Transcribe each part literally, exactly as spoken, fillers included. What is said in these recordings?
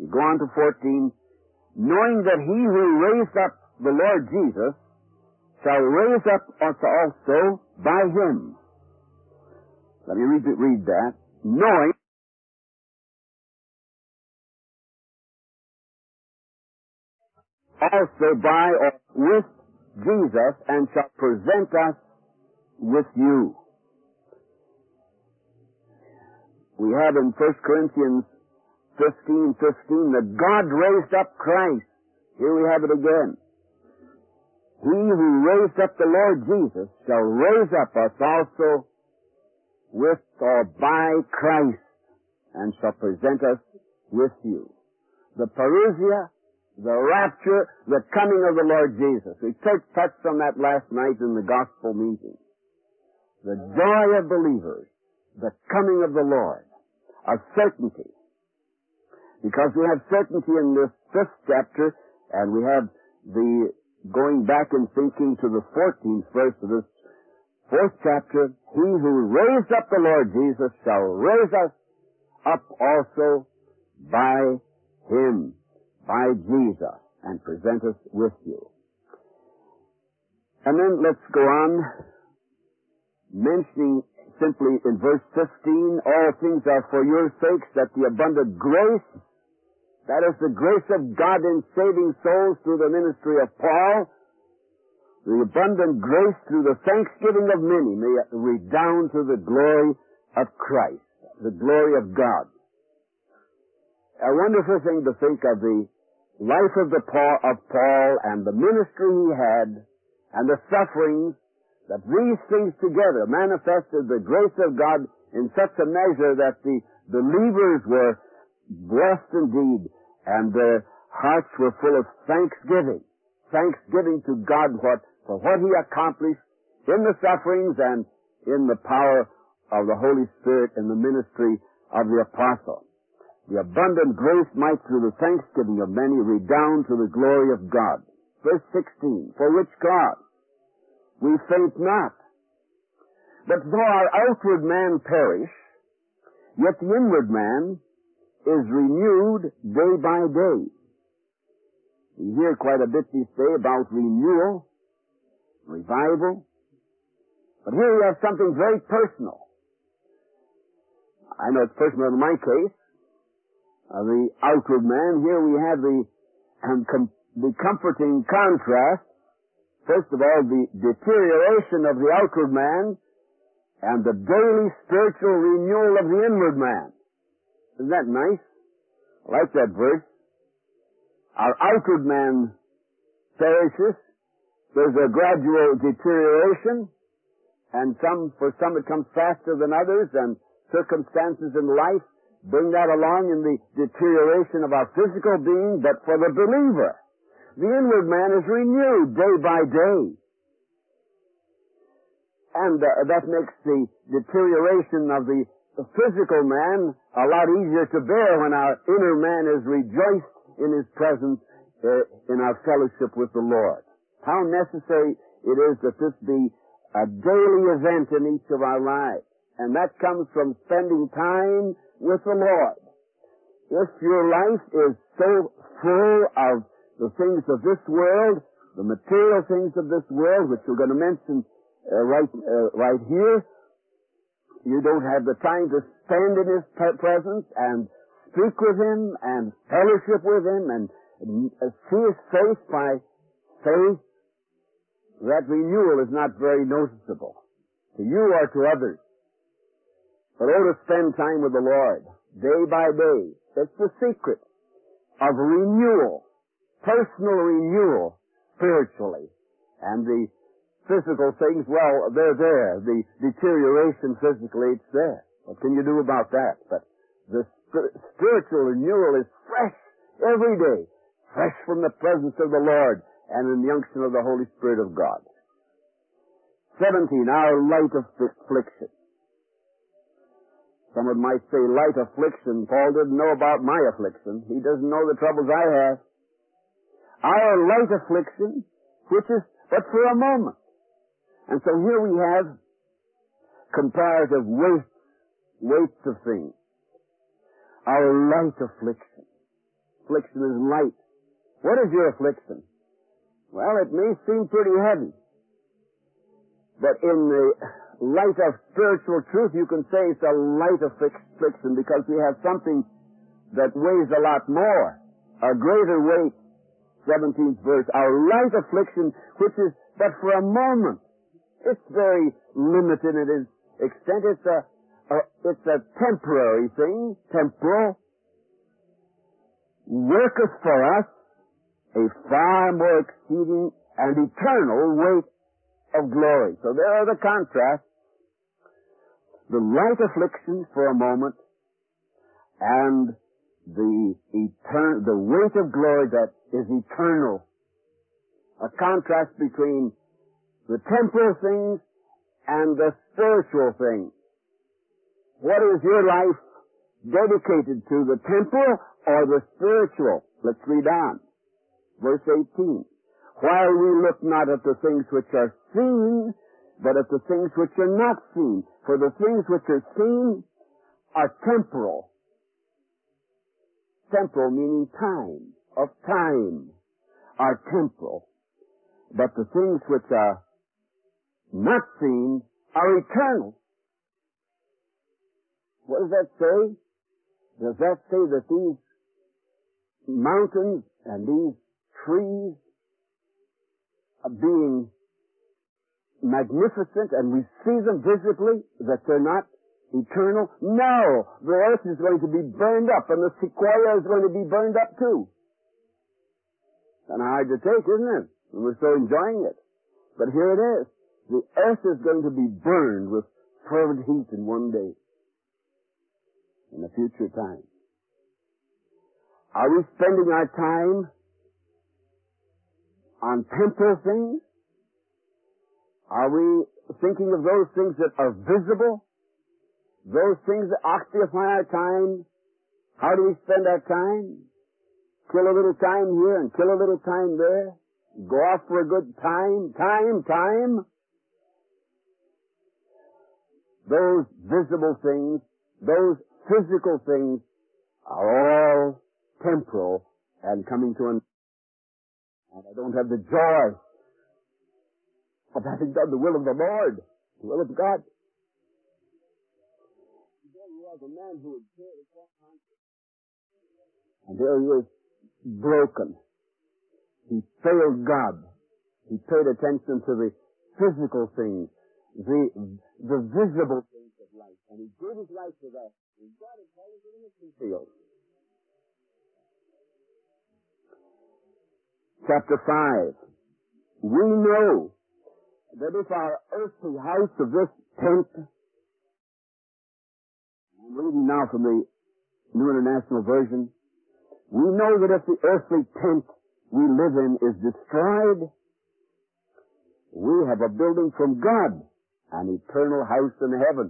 You go on to fourteen. Knowing that he who raised up the Lord Jesus shall raise up us also by him. Let me read, read that. Knowing also by or with Jesus, and shall present us with you. We have in First Corinthians fifteen fifteen that God raised up Christ. Here we have it again. He who raised up the Lord Jesus shall raise up us also with or by Christ, and shall present us with you. The parousia, the rapture, the coming of the Lord Jesus. We touched on that last night in the gospel meeting. The joy of believers, the coming of the Lord, a certainty. Because we have certainty in this fifth chapter, and we have the going back and thinking to the fourteenth verse of this fourth chapter, he who raised up the Lord Jesus shall raise us up also by him, by Jesus, and present us with you. And then let's go on, mentioning simply in verse fifteen, all things are for your sakes, that the abundant grace, that is the grace of God in saving souls through the ministry of Paul, the abundant grace through the thanksgiving of many may redound to the glory of Christ, the glory of God. A wonderful thing to think of the life of the Paul, of Paul and the ministry he had and the sufferings, that these things together manifested the grace of God in such a measure that the believers were blessed indeed, and their hearts were full of thanksgiving. Thanksgiving to God what, for what he accomplished in the sufferings and in the power of the Holy Spirit in the ministry of the apostle. The abundant grace might through the thanksgiving of many redound to the glory of God. Verse sixteen, for which God we faint not. But though our outward man perish, yet the inward man is renewed day by day. We hear quite a bit this day about renewal, revival. But here we have something very personal. I know it's personal in my case. Uh, the outward man, here we have the, um, com- the comforting contrast. First of all, the deterioration of the outward man and the daily spiritual renewal of the inward man. Isn't that nice? I like that verse. Our outward man perishes. There's a gradual deterioration, and some, for some it comes faster than others, and circumstances in life bring that along in the deterioration of our physical being, but for the believer, the inward man is renewed day by day. And uh, that makes the deterioration of the, the physical man a lot easier to bear when our inner man is rejoiced in his presence, uh, in our fellowship with the Lord. How necessary it is that this be a daily event in each of our lives. And that comes from spending time with the Lord. If your life is so full of the things of this world, the material things of this world, which we're going to mention uh, right, uh, right here, you don't have the time to stand in his presence and speak with him and fellowship with him and uh, see his face by faith, that renewal is not very noticeable to you or to others. But oh, to spend time with the Lord day by day. It's the secret of renewal, personal renewal spiritually. And the physical things, well, they're there. The deterioration physically, it's there. What can you do about that? But the sp- spiritual renewal is fresh every day, fresh from the presence of the Lord and in the unction of the Holy Spirit of God. Seventeen, our light affliction. Someone might say light affliction. Paul didn't know about my affliction. He doesn't know the troubles I have. Our light affliction, which is but for a moment. And so here we have comparative weights, weights of things. Our light affliction. affliction is light. What is your affliction? Well, it may seem pretty heavy. But in the light of spiritual truth, you can say it's a light affliction because we have something that weighs a lot more, a greater weight. seventeenth verse, our light affliction, which is but for a moment. It's very limited in its extent. It's a, a it's a temporary thing, temporal. Worketh for us a far more exceeding and eternal weight of glory. So there are the contrasts. The light affliction for a moment and the etern- the weight of glory that is eternal. A contrast between the temporal things and the spiritual things. What is your life dedicated to, the temporal or the spiritual? Let's read on. Verse eighteen. While we look not at the things which are seen, but at the things which are not seen. For the things which are seen are temporal. Temporal meaning time, of time, are temporal. But the things which are not seen are eternal. What does that say? Does that say that these mountains and these trees are being magnificent and we see them visibly, that they're not eternal? No! The earth is going to be burned up and the sequoia is going to be burned up too. Kind of hard to take, isn't it? And we're so enjoying it. But here it is. The earth is going to be burned with fervent heat in one day. In a future time. Are we spending our time on temporal things? Are we thinking of those things that are visible? Those things that occupy our time? How do we spend our time? Kill a little time here and kill a little time there? Go off for a good time? Time, time? Those visible things, those physical things are all temporal and coming to an end. And I don't have the joy of having done the will of the Lord, the will of God. There was a man who had killed his wife, and there he was broken. He failed God. He paid attention to the physical things, the the visible things of life, and he gave his life to that. And God has called it in the mission field. Chapter five. We know that if our earthly house of this tent, I'm reading now from the New International Version, we know that if the earthly tent we live in is destroyed, we have a building from God, an eternal house in heaven.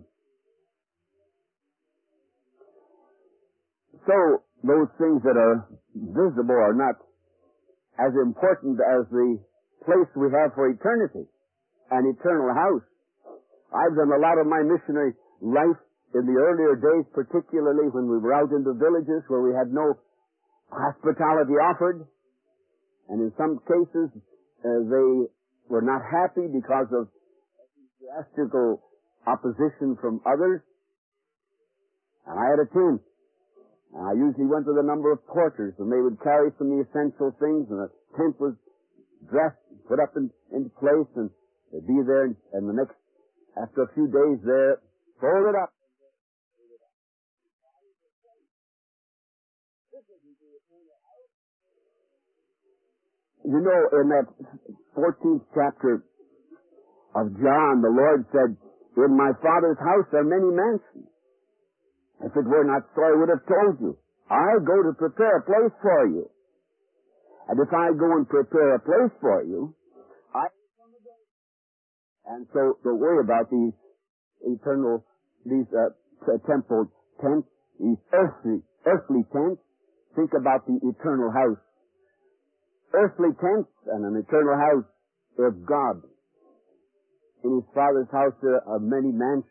So, those things that are visible are not as important as the place we have for eternity, an eternal house. I've done a lot of my missionary life in the earlier days, particularly when we were out into villages where we had no hospitality offered, and in some cases uh, they were not happy because of ecclesiastical opposition from others. And I had a tent. And I usually went with a number of porters, and they would carry some of the essential things, and the tent was dressed, put up in, into place, and they'd be there, and the next, after a few days there, fold it up. You know, in that fourteenth chapter of John, the Lord said, "In my Father's house are many mansions. If it were not so, I would have told you. I go to prepare a place for you. And if I go and prepare a place for you, I will come again." And so, don't worry about these eternal, these uh, t- temple tents, these earthly, earthly tents. Think about the eternal house. Earthly tents and an eternal house of God. In His Father's house there are many mansions,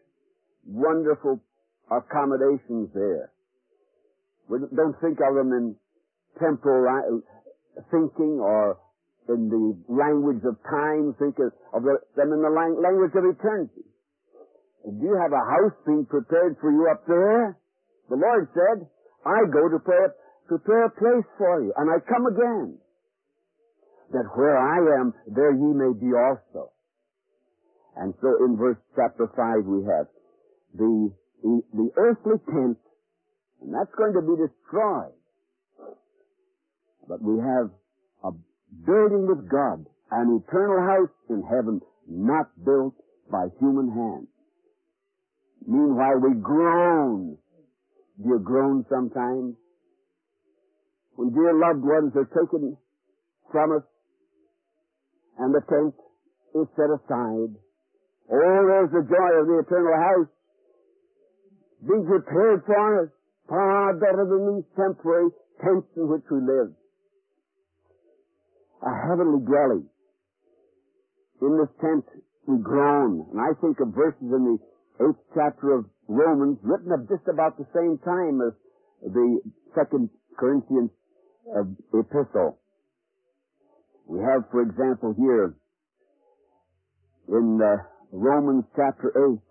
wonderful accommodations there. We don't think of them in, temporal thinking, or in the language of time, think of the, them in the lang- language of eternity. Do you have a house being prepared for you up there? The Lord said, I go to prepare, prepare a place for you, and I come again, that where I am, there ye may be also. And so in verse chapter five we have the, the, the earthly tent, and that's going to be destroyed. But we have a building with God, an eternal house in heaven, not built by human hands. Meanwhile, we groan. Do you groan sometimes? When dear loved ones are taken from us, and the tent is set aside, oh, there's the joy of the eternal house being prepared for us, far better than these temporary tents in which we live. A heavenly dwelling. In this tent we groan. And I think of verses in the eighth chapter of Romans, written at just about the same time as the second Corinthians uh, epistle. We have, for example, here in uh, Romans chapter eight,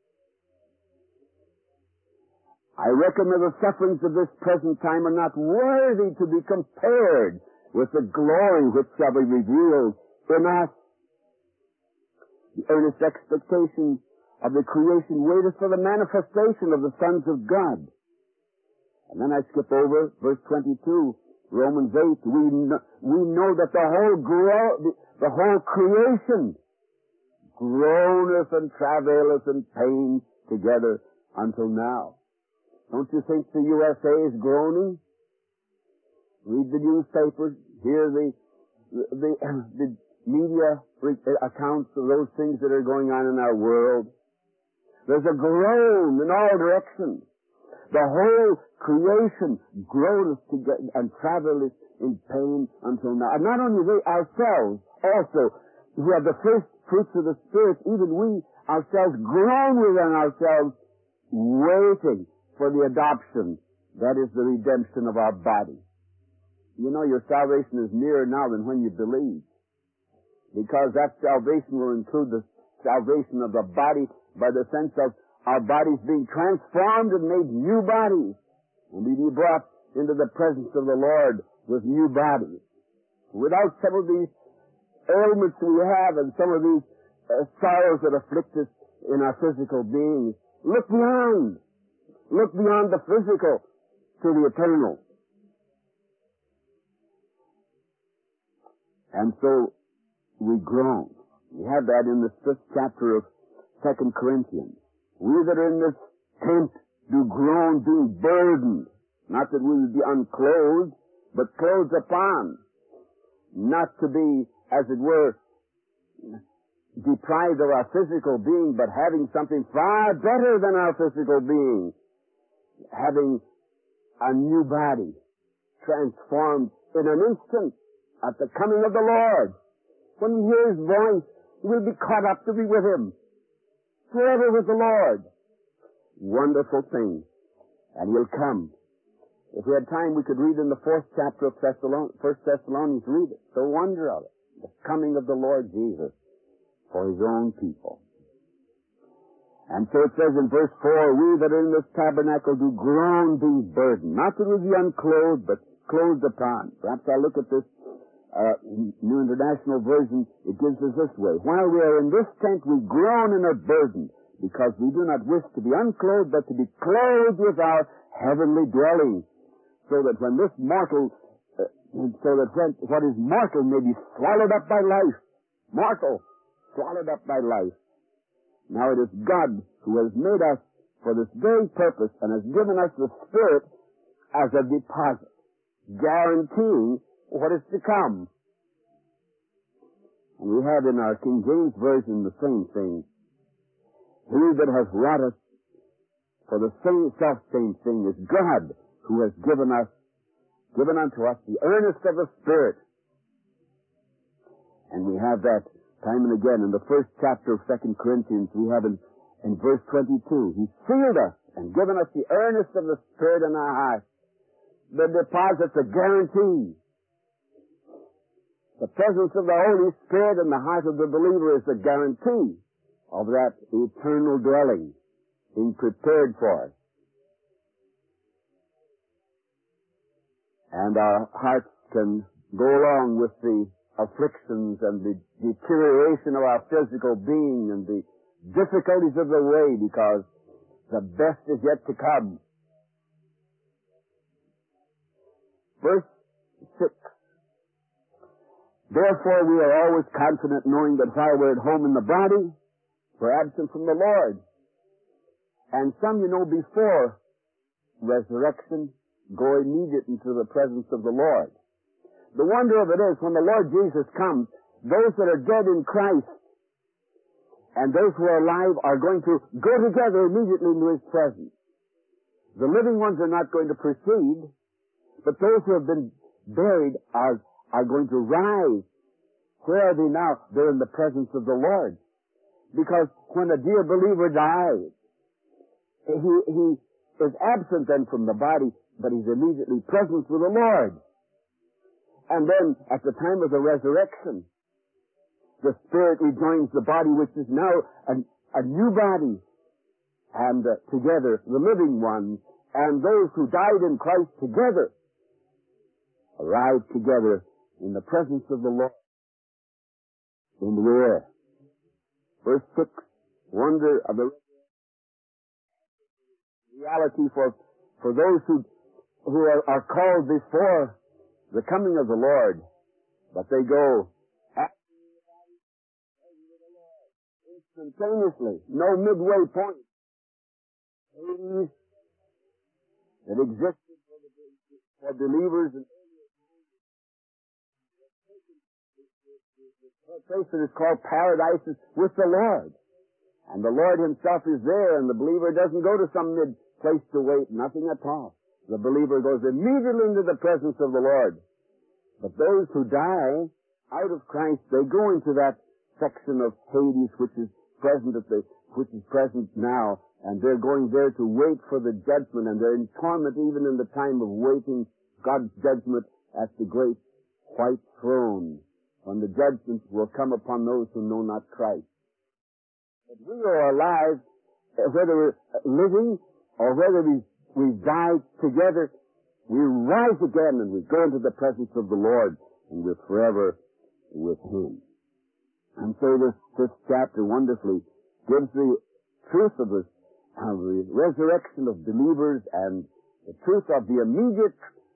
I reckon that the sufferings of this present time are not worthy to be compared with the glory which shall be revealed in us. The earnest expectation of the creation waiteth for the manifestation of the sons of God. And then I skip over verse twenty-two, Romans eight. We know, we know that the whole gro- the, the whole creation groaneth and travaileth in pain together until now. Don't you think the U S A is groaning? Read the newspapers, hear the the, the media accounts of those things that are going on in our world. There's a groan in all directions. The whole creation groaneth together and travaileth in pain until now. And not only we ourselves, also, who have the first fruits of the Spirit, even we ourselves groan within ourselves, waiting for the adoption, that is the redemption of our body. You know your salvation is nearer now than when you believed, because that salvation will include the salvation of the body by the sense of our bodies being transformed and made new bodies, and we be brought into the presence of the Lord with new bodies. Without some of these ailments we have and some of these uh, sorrows that afflict us in our physical beings, look beyond. Look beyond the physical to the eternal. And so we groan. We have that in the fifth chapter of Second Corinthians. We that are in this tent do groan, being burdened. Not that we would be unclothed, but clothed upon. Not to be, as it were, deprived of our physical being, but having something far better than our physical being. Having a new body, transformed in an instant at the coming of the Lord. When we hear His voice, we'll be caught up to be with Him, forever with the Lord. Wonderful thing. And He'll come. If we had time, we could read in the fourth chapter of Thessalon- First Thessalonians, read it. The wonder of it. The coming of the Lord Jesus for His own people. And so it says in verse four, we that are in this tabernacle do groan, being burdened. Not that we be unclothed, but clothed upon. Perhaps I look at this uh, New International Version. It gives us this way. While we are in this tent, we groan and are burdened, because we do not wish to be unclothed, but to be clothed with our heavenly dwelling, so that when this mortal, uh, so that when, what is mortal may be swallowed up by life. Mortal, swallowed up by life. Now it is God who has made us for this very purpose and has given us the Spirit as a deposit, guaranteeing what is to come. And we have in our King James Version the same thing. He that has wrought us for the same self-same thing is God, who has given us, given unto us the earnest of the Spirit. And we have that time and again in the first chapter of Second Corinthians. We have in, in verse twenty-two, He sealed us and given us the earnest of the Spirit in our hearts. the deposit's a guarantee. The presence of the Holy Spirit in the heart of the believer is a guarantee of that eternal dwelling being prepared for us. And our hearts can go along with the afflictions and the deterioration of our physical being and the difficulties of the way, because the best is yet to come. Verse six. Therefore we are always confident, knowing that while we're at home in the body, we're absent from the Lord. And some, you know, before resurrection, go immediately into the presence of the Lord. The wonder of it is, when the Lord Jesus comes, those that are dead in Christ and those who are alive are going to go together immediately into His presence. The living ones are not going to proceed, but those who have been buried are, are going to rise. Where are they now? They're in the presence of the Lord. Because when a dear believer dies, he, he is absent then from the body, but he's immediately present with the Lord. And then, at the time of the resurrection, the Spirit rejoins the body, which is now a, a new body. And uh, together, the living ones and those who died in Christ together arrive together in the presence of the Lord in the air. Verse six, wonder of the reality for, for those who, who are, are called before the coming of the Lord, but they go instantaneously, no midway point. Hades that existed for, the, for believers and the place that is called paradise is with the Lord. And the Lord Himself is there, and the believer doesn't go to some mid place to wait, nothing at all. The believer goes immediately into the presence of the Lord. But those who die out of Christ, they go into that section of Hades which is present at the, which is present now, and they're going there to wait for the judgment, and they're in torment even in the time of waiting God's judgment at the great white throne, when the judgment will come upon those who know not Christ. But we are alive, whether we're living or whether we, we die together, we rise again and we go into the presence of the Lord, and we're forever with Him. And so this, this chapter wonderfully gives the truth of the, of the resurrection of believers and the truth of the immediate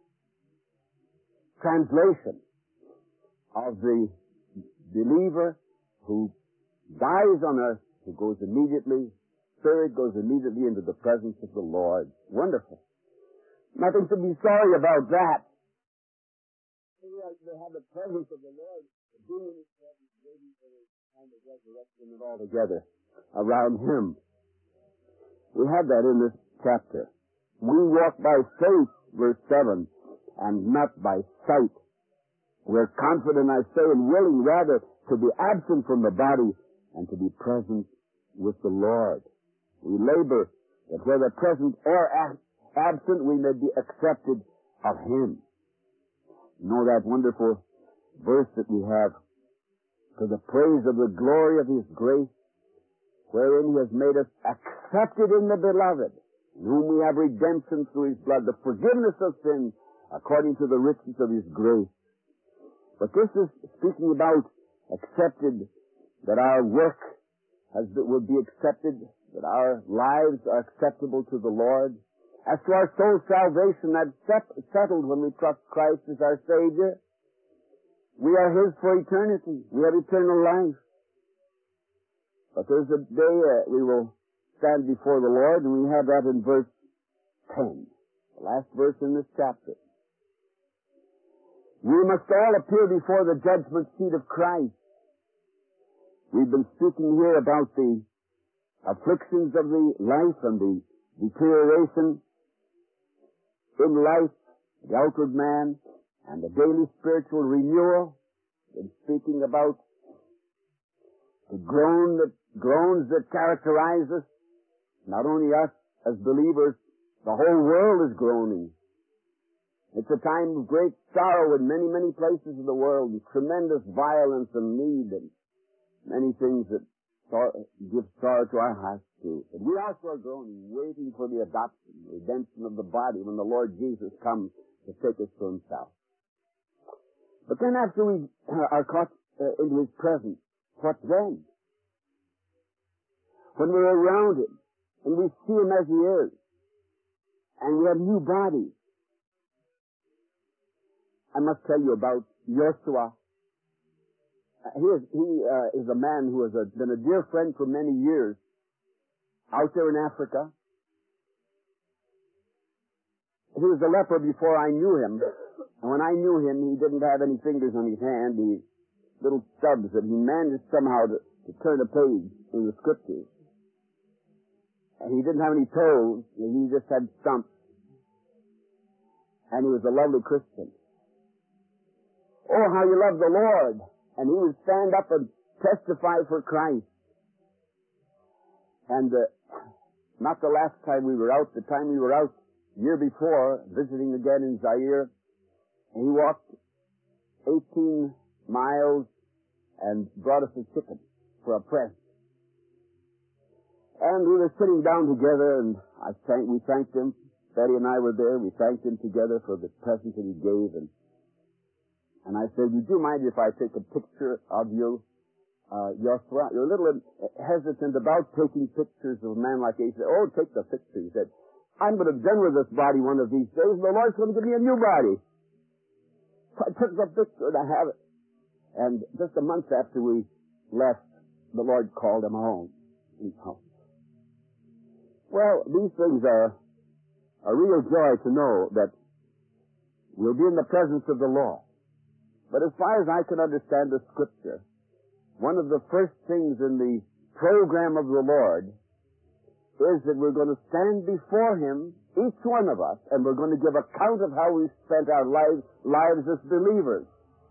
translation of the believer who dies on earth, who goes immediately, spirit goes immediately into the presence of the Lord. Wonderful. Nothing to be sorry about that. They have the presence of the Lord being in His presence, waiting for the time of resurrection and all together around Him. We have that in this chapter. We walk by faith, verse seven, and not by sight. We're confident, I say, and willing rather to be absent from the body and to be present with the Lord. We labor that whether present or ab- absent, we may be accepted of Him. You know that wonderful verse that we have, to the praise of the glory of His grace, wherein He has made us accepted in the Beloved, in whom we have redemption through His blood, the forgiveness of sins, according to the riches of His grace. But this is speaking about accepted, that our work has, will be accepted, that our lives are acceptable to the Lord. As to our soul salvation, that's settled when we trust Christ as our Savior. We are His for eternity. We have eternal life. But there's a day uh, we will stand before the Lord, and we have that in verse ten, the last verse in this chapter. We must all appear before the judgment seat of Christ. We've been speaking here about the afflictions of the life and the deterioration in life, the outward man, and the daily spiritual renewal. We've been speaking about the groan that, groans that characterize us. Not only us as believers, the whole world is groaning. It's a time of great sorrow in many, many places of the world, and tremendous violence and need, and many things that sor- give sorrow to our hearts too. But we also are groaning, waiting for the adoption, redemption of the body, when the Lord Jesus comes to take us to himself. But then after we are caught uh, into his presence, what then? When we're around him, and we see him as he is, and we have new bodies. I must tell you about Joshua. Uh, he is, he, uh, is a man who has a, been a dear friend for many years out there in Africa. He was a leper before I knew him. And when I knew him, he didn't have any fingers on his hand, the little stubs that he managed somehow to, to turn a page in the scriptures. And he didn't have any toes, he just had stumps. And he was a lovely Christian. Oh, how you love the Lord! And he would stand up and testify for Christ. And uh, not the last time we were out, the time we were out year before, visiting again in Zaire, and he walked eighteen miles and brought us a chicken for a present. And we were sitting down together, and I thank, we thanked him. Betty and I were there. We thanked him together for the present that he gave. And, and I said, would you mind if I take a picture of you, uh, Joshua? You're a little hesitant about taking pictures of a man like that. He said, oh, take the picture. He said, I'm going to be done with this body one of these days, and the Lord's going to give me a new body. So I took the picture, and I have it. And just a month after we left, the Lord called him home. He's home. Well, these things are a real joy to know that we'll be in the presence of the Lord. But as far as I can understand the Scripture, one of the first things in the program of the Lord is that we're going to stand before him, each one of us, and we're going to give account of how we spent our lives, lives as believers.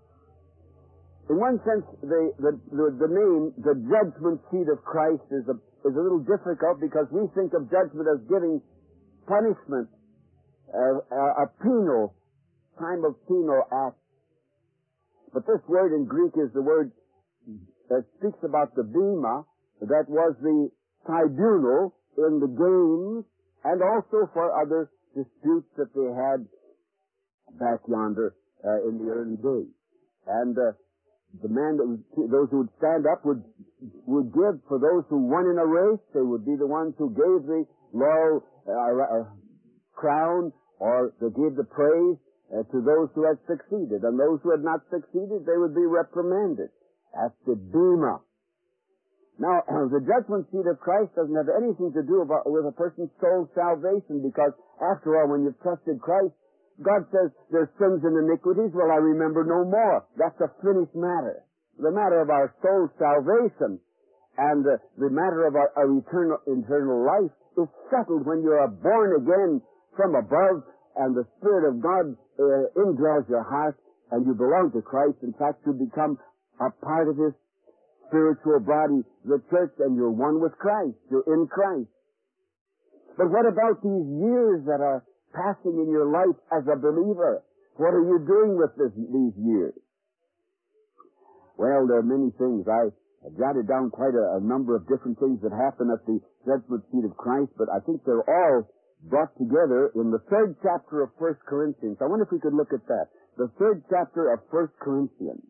In one sense, the, the, the, the name, the judgment seat of Christ, is a, is a little difficult because we think of judgment as giving punishment, uh, a, a penal, time of penal act. But this word in Greek is the word that speaks about the bema, that was the tribunal in the games, and also for other disputes that they had back yonder uh, in the early days. And uh, the man that was, those who would stand up would would give for those who won in a race. They would be the ones who gave the laurel uh, uh, crown, or they gave the praise uh, to those who had succeeded. And those who had not succeeded, they would be reprimanded. That's the bema. Now, the judgment seat of Christ doesn't have anything to do about, with a person's soul's salvation, because after all, when you've trusted Christ, God says there's sins and iniquities. Well, I remember no more. That's a finished matter. The matter of our soul's salvation and uh, the matter of our, our eternal, eternal life is settled when you are born again from above and the Spirit of God uh, indwells your heart and you belong to Christ. In fact, you become a part of His spiritual body, the church, and you're one with Christ. You're in Christ. But what about these years that are passing in your life as a believer? What are you doing with this, these years? Well, there are many things. I jotted down quite a, a number of different things that happen at the judgment seat of Christ, but I think they're all brought together in the third chapter of First Corinthians. I wonder if we could look at that. The third chapter of First Corinthians.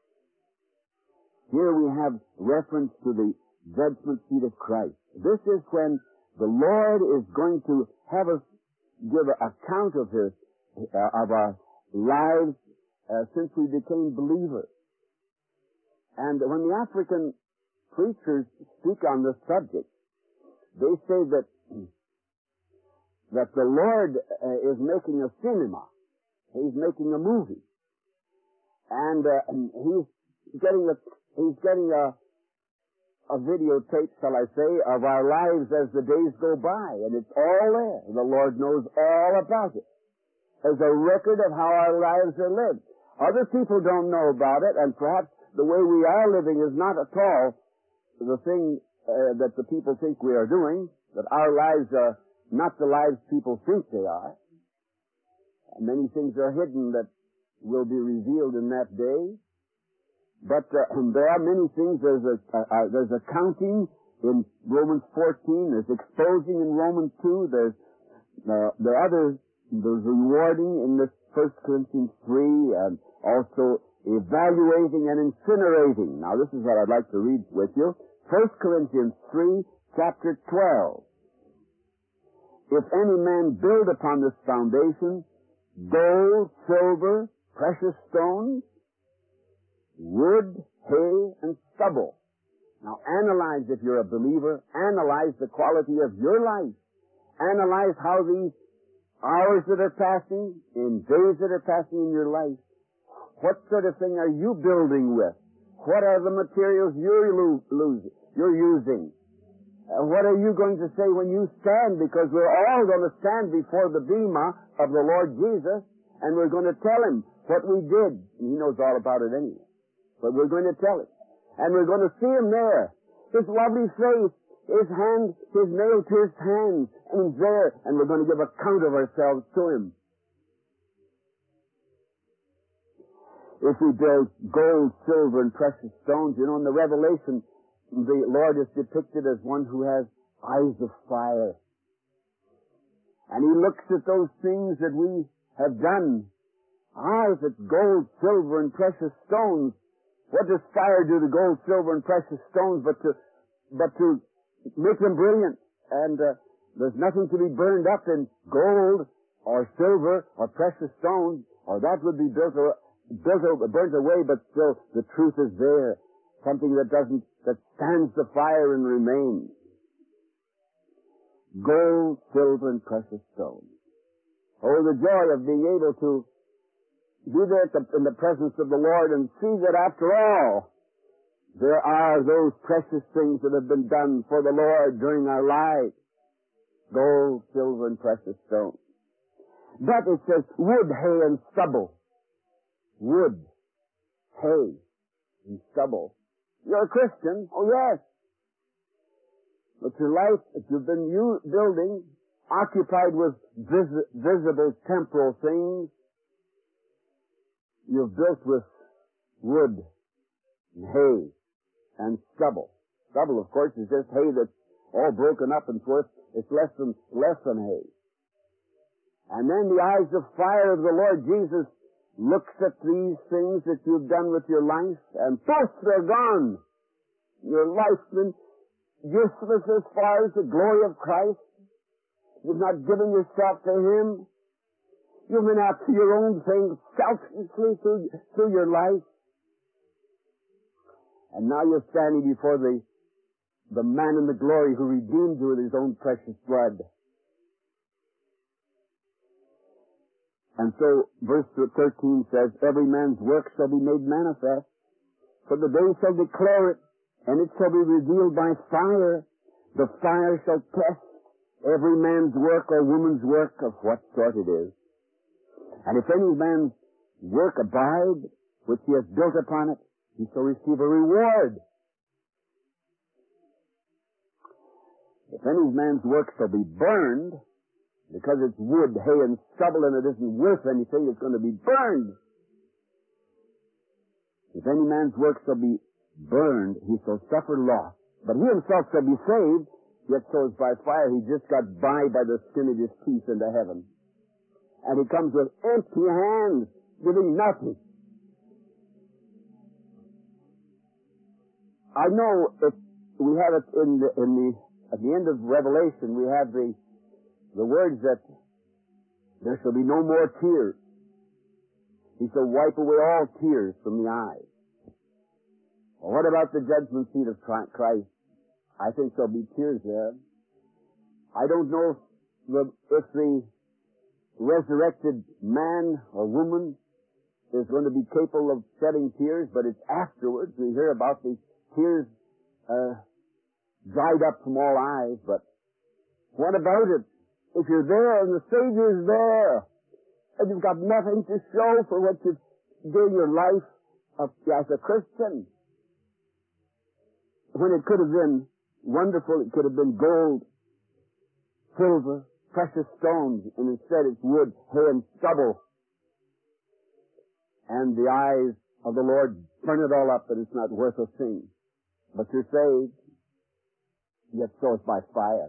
Here we have reference to the judgment seat of Christ. This is when the Lord is going to have us give an account of His, uh, of our lives uh, since we became believers. And when the African preachers speak on this subject, they say that that the Lord uh, is making a cinema. He's making a movie. And uh, He's getting a He's getting a, a videotape, shall I say, of our lives as the days go by. And it's all there. The Lord knows all about it. There's a record of how our lives are lived. Other people don't know about it, and perhaps the way we are living is not at all the thing uh, that the people think we are doing, that our lives are not the lives people think they are. Many things are hidden that will be revealed in that day. But uh, there are many things. There's a uh, uh, there's accounting in Romans fourteen. There's exposing in Romans two. There's uh, the other. There's rewarding in this First Corinthians three, and also evaluating and incinerating. Now, this is what I'd like to read with you. First Corinthians three, chapter twelve. If any man build upon this foundation gold, silver, precious stones, wood, hay, and stubble. Now analyze, if you're a believer, analyze the quality of your life. Analyze how these hours that are passing, in days that are passing in your life, what sort of thing are you building with? What are the materials you're, lo- losing, you're using? Uh, what are you going to say when you stand? Because we're all going to stand before the bema of the Lord Jesus, and we're going to tell Him what we did. He knows all about it anyway. But we're going to tell it. And we're going to see Him there. His lovely face, His hand, His nail-pierced hands, and He's there. And we're going to give account of ourselves to Him. If we build gold, silver, and precious stones, you know, in the Revelation, the Lord is depicted as one who has eyes of fire. And He looks at those things that we have done. Ah, if it's gold, silver, and precious stones, what does fire do to gold, silver, and precious stones but to, but to make them brilliant? And uh, there's nothing to be burned up in gold or silver or precious stones, or that would be built or built or burnt away, but still the truth is there. Something that doesn't, that stands the fire and remains. Gold, silver, and precious stones. Oh, the joy of being able to be there at the, in the presence of the Lord and see that after all, there are those precious things that have been done for the Lord during our lives. Gold, silver, and precious stones. But it says wood, hay, and stubble. Wood, hay, and stubble. You're a Christian? Oh, yes. But your life that you've been u- building, occupied with vis- visible temporal things, you've built with wood and hay and stubble. Stubble, of course, is just hay that's all broken up and forth. It's less than, less than hay. And then the eyes of fire of the Lord Jesus looks at these things that you've done with your life, and poof, they're gone. Your life's been useless as far as the glory of Christ. You've not given yourself to Him. You've been after your own things selfishly through, through your life. And now you're standing before the, the man in the glory who redeemed you with His own precious blood. And so, verse thirteen says, every man's work shall be made manifest, for the day shall declare it, and it shall be revealed by fire. The fire shall test every man's work or woman's work of what sort it is. And if any man's work abide, which he has built upon it, he shall receive a reward. If any man's work shall be burned, because it's wood, hay, and stubble, and it isn't worth anything, it's going to be burned. If any man's work shall be burned, he shall suffer loss. But he himself shall be saved, yet so as by fire. He just got by by the skin of his teeth into heaven. And he comes with empty hands, giving nothing. I know if we have it in the, in the, at the end of Revelation, we have the, the words that there shall be no more tears. He shall wipe away all tears from the eyes. Well, what about the judgment seat of Christ? I think there'll be tears there. I don't know if the, if the resurrected man or woman is going to be capable of shedding tears, but it's afterwards. We hear about the tears uh, dried up from all eyes, but what about it? If you're there and the Savior's there, and you've got nothing to show for what you've done in your life as a Christian, when it could have been wonderful, it could have been gold, silver, precious stones, and instead it's wood, hay, and stubble. And the eyes of the Lord burn it all up, and it's not worth a thing. But you're saved, yet so it's by fire.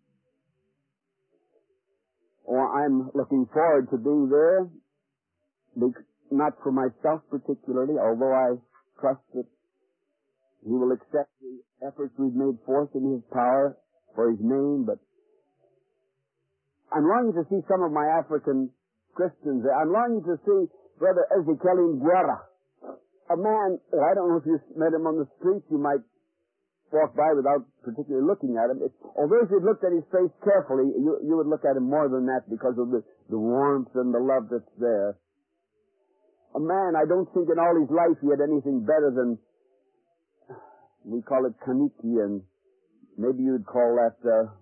Oh, I'm looking forward to being there, not for myself particularly, although I trust that He will accept the efforts we've made forth in His power for His name, but I'm longing to see some of my African Christians there. I'm longing to see Brother Ezekiel Guerra, a man, oh, I don't know if you met him on the street, you might walk by without particularly looking at him. It, although if you'd looked at his face carefully, you, you would look at him more than that because of the, the warmth and the love that's there. A man, I don't think in all his life he had anything better than, we call it kaniki, and maybe you'd call that uh,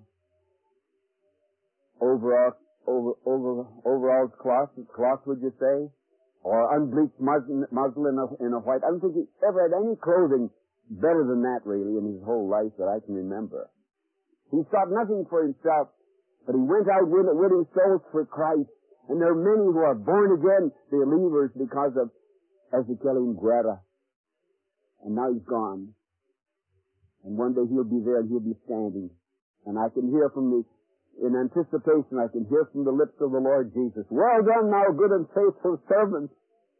overall, over, over, overalls cloth, cloth, would you say? Or unbleached muslin, muslin in, a, in a white. I don't think he ever had any clothing better than that, really, in his whole life that I can remember. He sought nothing for himself, but he went out winning, winning souls for Christ. And there are many who are born again believers because of Ezekiel Guerra. And now he's gone. And one day he'll be there and he'll be standing. And I can hear from the, in anticipation, I can hear from the lips of the Lord Jesus, "Well done, thou good and faithful servant."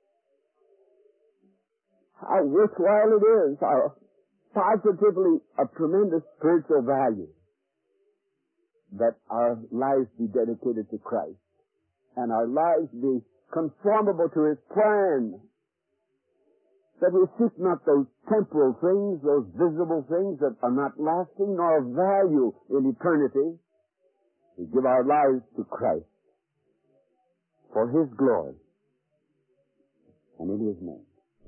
How worthwhile it is, how positively a tremendous spiritual value that our lives be dedicated to Christ and our lives be conformable to His plan, that we seek not those temporal things, those visible things that are not lasting nor of value in eternity. We give our lives to Christ for His glory and in His name.